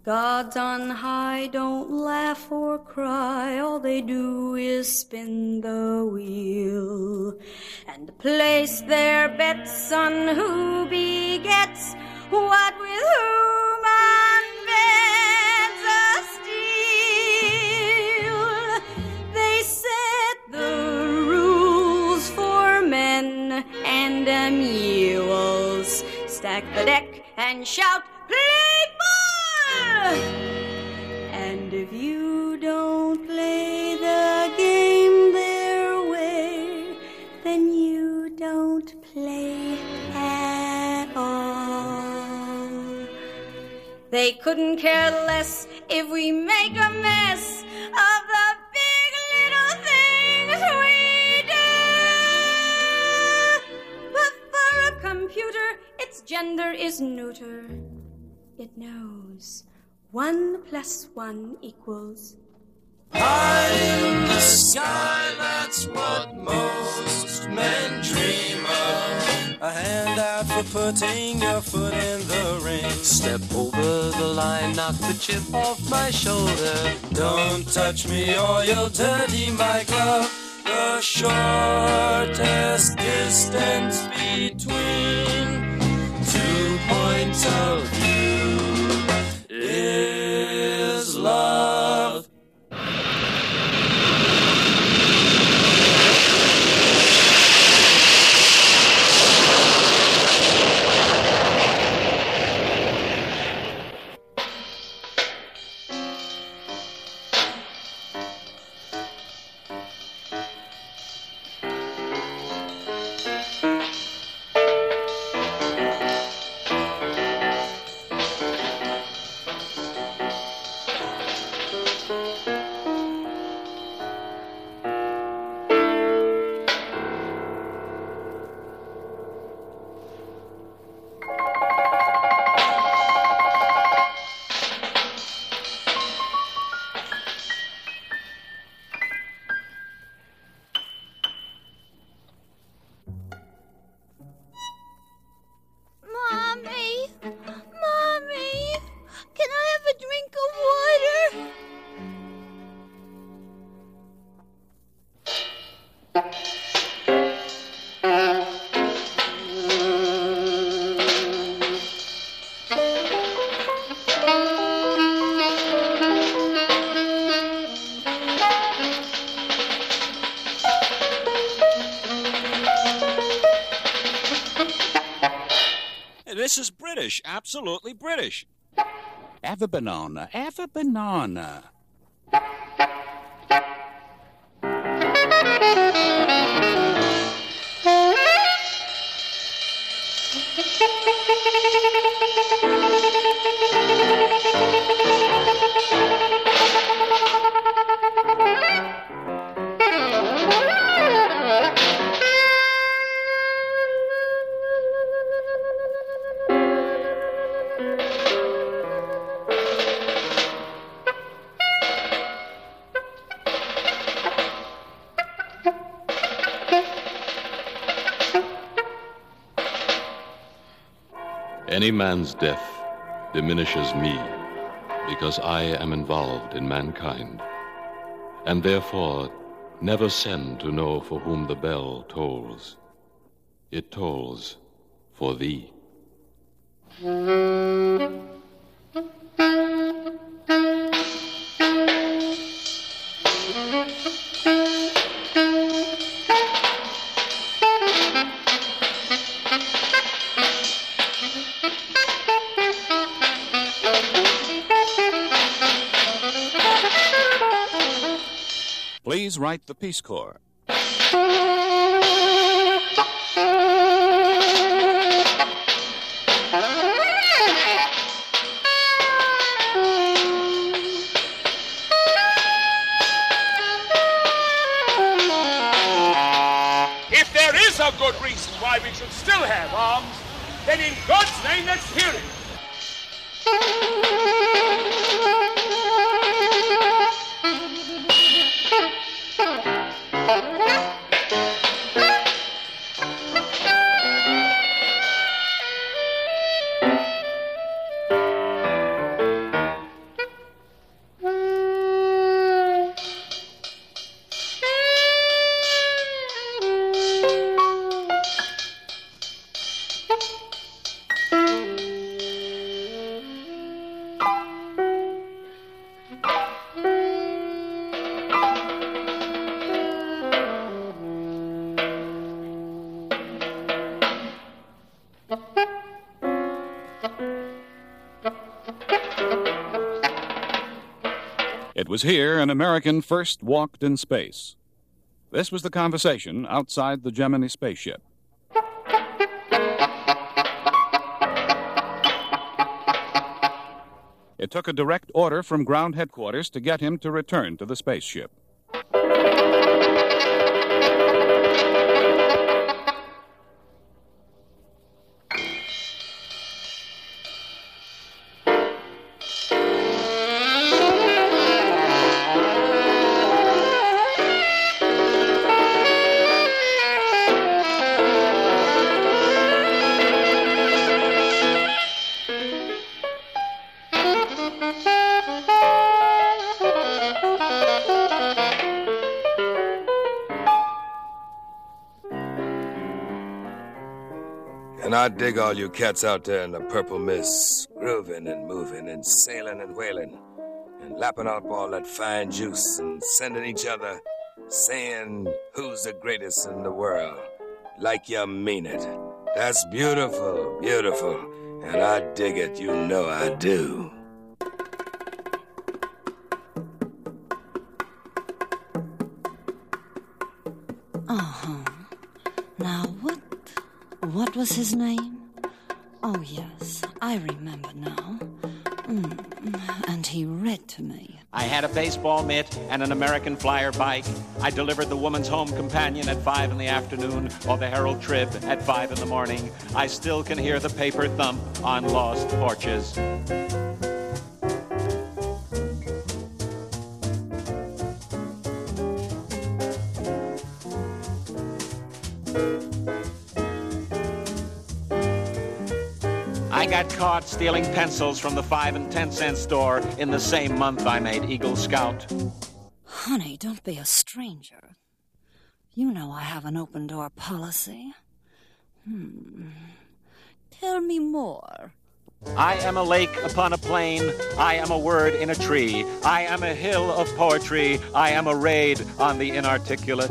Gods on high don't laugh or cry, all they do is spin the wheel and place their bets on who begets what with whom on beds of steel. They set the rules for men and mules, stack the deck and shout, "Play ball!" And if you don't play the game their way, then you don't play at all. They couldn't care less if we make a mess of the big little things we do. But for a computer, its gender is neuter. It knows 1 + 1 equals. High in the sky, that's what most men dream of. A hand out for putting your foot in the ring. Step over the line, knock the chip off my shoulder. Don't touch me or you'll dirty my glove. The shortest distance between 2 points of view is love. This is British, absolutely British. Have a banana, have a banana. Any man's death diminishes me because I am involved in mankind, and therefore never send to know for whom the bell tolls. It tolls for thee. Please write the Peace Corps. If there is a good reason why we should still have arms, then in God's name, let's hear it. It was here an American first walked in space. This was the conversation outside the Gemini spaceship. It took a direct order from ground headquarters to get him to return to the spaceship. And I dig all you cats out there in the purple mist, grooving and moving and sailing and wailing, and lapping up all that fine juice and sending each other, saying who's the greatest in the world, like you mean it. That's beautiful, beautiful, and I dig it, you know I do. Now, what was his name? Oh, yes, I remember now. And he read to me. I had a baseball mitt and an American Flyer bike. I delivered the Woman's Home Companion at 5 in the afternoon or the Herald Trib at 5 in the morning. I still can hear the paper thump on lost porches. I got caught stealing pencils from the 5 and 10 cent store in the same month I made Eagle Scout. Honey, don't be a stranger. You know I have an open-door policy. Tell me more. I am a lake upon a plain. I am a word in a tree. I am a hill of poetry. I am a raid on the inarticulate.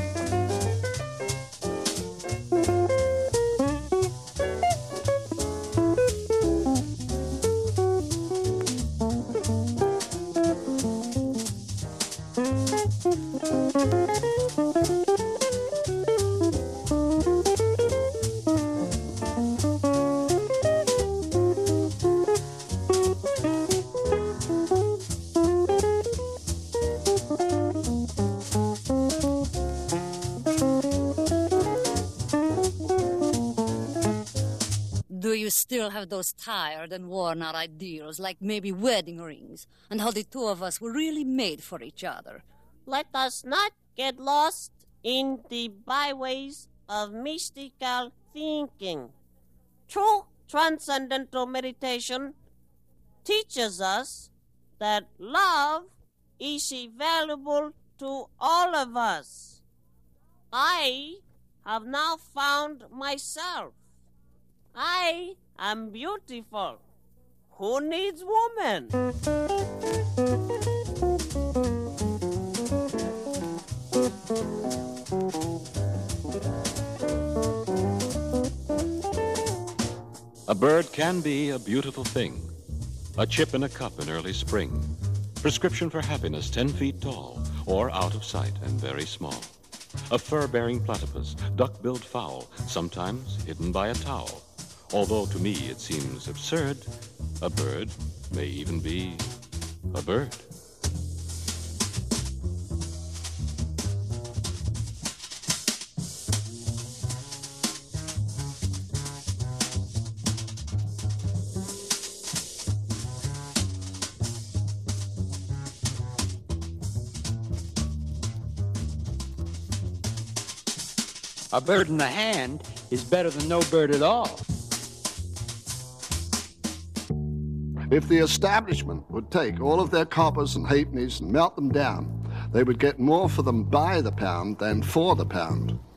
Do you still have those tired and worn-out ideals, like maybe wedding rings, and how the two of us were really made for each other? Let us not get lost in the byways of mystical thinking. True transcendental meditation teaches us that love is available to all of us. I have now found myself. I am beautiful. Who needs woman? A bird can be a beautiful thing. A chip in a cup in early spring. Prescription for happiness 10 feet tall, or out of sight and very small. A fur-bearing platypus, duck-billed fowl, sometimes hidden by a towel. Although to me it seems absurd, a bird may even be a bird. A bird in the hand is better than no bird at all. If the establishment would take all of their coppers and halfpennies and melt them down, they would get more for them by the pound than for the pound.